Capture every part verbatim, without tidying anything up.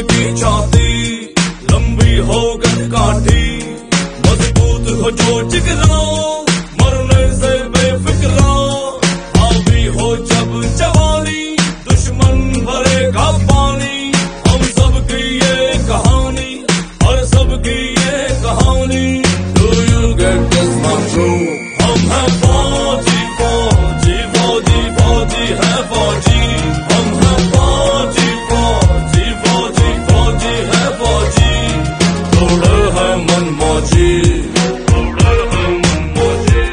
की छाती लंबी हो गई काठी, मजबूत हो जो जिगरा मरने से बेफिक्रा, हावी हो जब जवानी दुश्मन भरेगा पानी। हम सबकी ये कहानी और सबकी ये कहानी। Do you get this one true? हम हैं फौजी फौजी फौजी फौजी है फौजी, हम हैं फौजी फौजी फौजी फौजी है फौजी। थोड़ा है मन मौजी, थोड़ा है मन मौजी।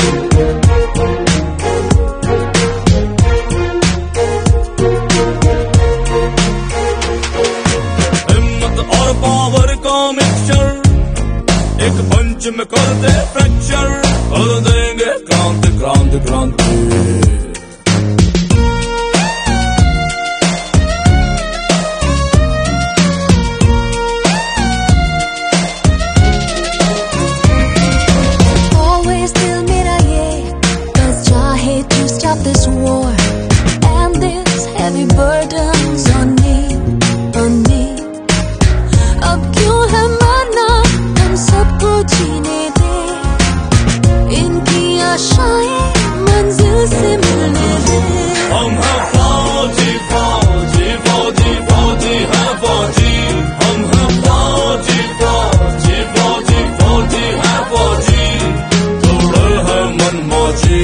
हिम्मत और पावर का मिक्सचर एक पंच में कर दे फ्रैक्चर, कर देंगे क्रांति क्रांति क्रांति। Always दिल मेरा ये बस चाहे to stop this war and this heavy burdens on me, on me। अब क्यों है माना हम सबको जीने दे, इनकी आशाएं मंजिल से मिलने दे। हम हैं फौजी फौजी फौजी फौजी है फौजी, हम हैं फौजी फौजी फौजी फौजी है फौजी। थोड़ा है मन मौजी।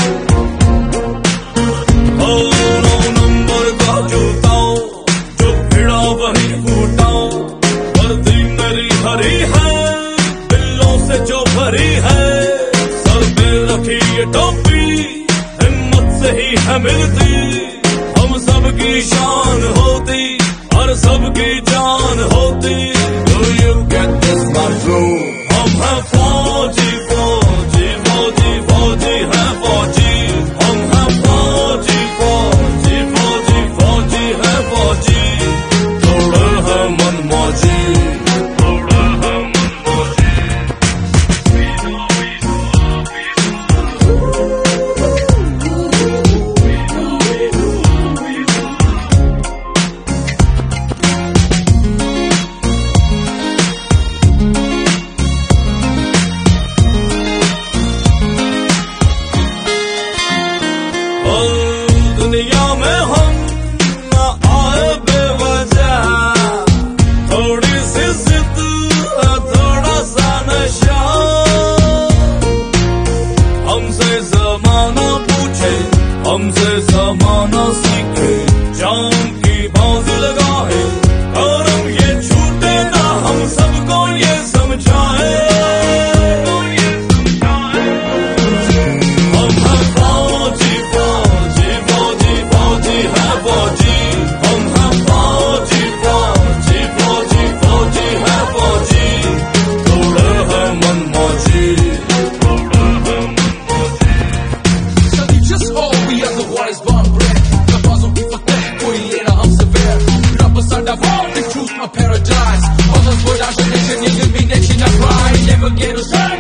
ओ नौ नंबर का जूता जो भिड़ा वही फूटा, वर्दी मेरी हरी है बिल्लों से जो भरी है, सर पे रखी ये टोपी हिम्मत से ही है मिलती। हम सबकी शान होती और सबकी जान होती। Do you get this one true? हम हैं फौजी फौजी फौजी फौजी है फौजी, हम हैं फौजी फौजी फौजी फौजी है फौजी। थोड़ा है मन मौजी, थोड़ा है मन मौजी। दुनिया में हम न आए बेवजह, थोड़ी सी जिद थोड़ा सा नशा, हमसे जमाना पूछे हमसे जमाना सीखे, जान की बाजी लगाए और हम ये छूटे ना, हम सबको ये समझाए। Paradise, all those words I should mention, you give me next in a cry, never get us